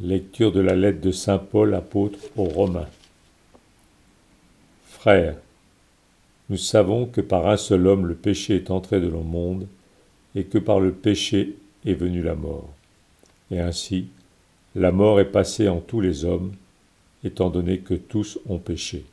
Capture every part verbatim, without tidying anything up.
Lecture de la lettre de saint Paul, apôtre aux Romains. Frères, nous savons que par un seul homme le péché est entré dans le monde, et que par le péché est venue la mort. Et ainsi, la mort est passée en tous les hommes, étant donné que tous ont péché.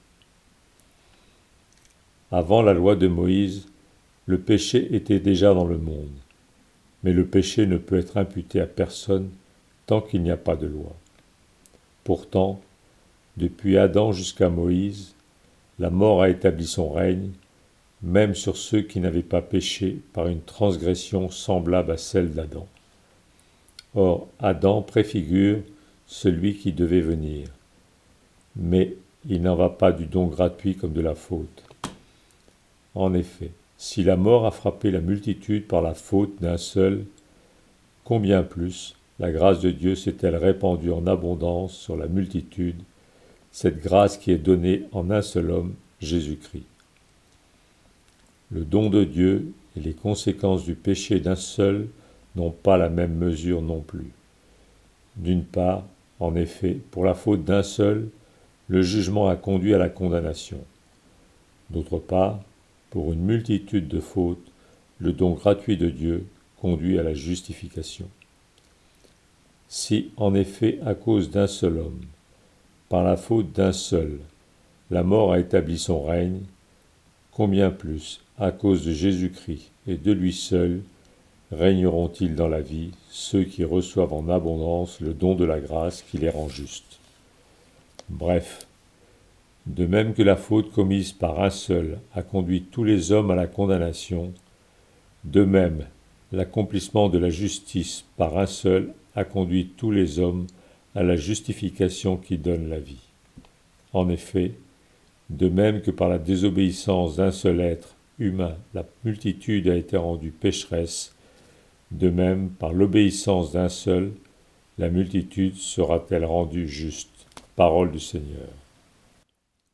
Avant la loi de Moïse, le péché était déjà dans le monde, mais le péché ne peut être imputé à personne tant qu'il n'y a pas de loi. Pourtant, depuis Adam jusqu'à Moïse, la mort a établi son règne, même sur ceux qui n'avaient pas péché par une transgression semblable à celle d'Adam. Or, Adam préfigure celui qui devait venir, mais il n'en va pas du don gratuit comme de la faute. En effet, si la mort a frappé la multitude par la faute d'un seul, combien plus la grâce de Dieu s'est-elle répandue en abondance sur la multitude, cette grâce qui est donnée en un seul homme, Jésus-Christ. Le don de Dieu et les conséquences du péché d'un seul n'ont pas la même mesure non plus. D'une part, en effet, pour la faute d'un seul, le jugement a conduit à la condamnation. D'autre part, pour une multitude de fautes, le don gratuit de Dieu conduit à la justification. Si, en effet, à cause d'un seul homme, par la faute d'un seul, la mort a établi son règne, combien plus, à cause de Jésus-Christ et de lui seul, régneront-ils dans la vie ceux qui reçoivent en abondance le don de la grâce qui les rend justes. Bref, de même que la faute commise par un seul a conduit tous les hommes à la condamnation, de même, l'accomplissement de la justice par un seul a conduit tous les hommes à la justification qui donne la vie. En effet, de même que par la désobéissance d'un seul être humain, la multitude a été rendue pécheresse, de même, par l'obéissance d'un seul, la multitude sera-t-elle rendue juste. Parole du Seigneur.